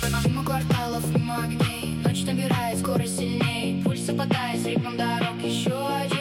Мимо кварталов, мимо огней, ночь набирает скорость сильней, пульс совпадает с ритмом дорог. Еще один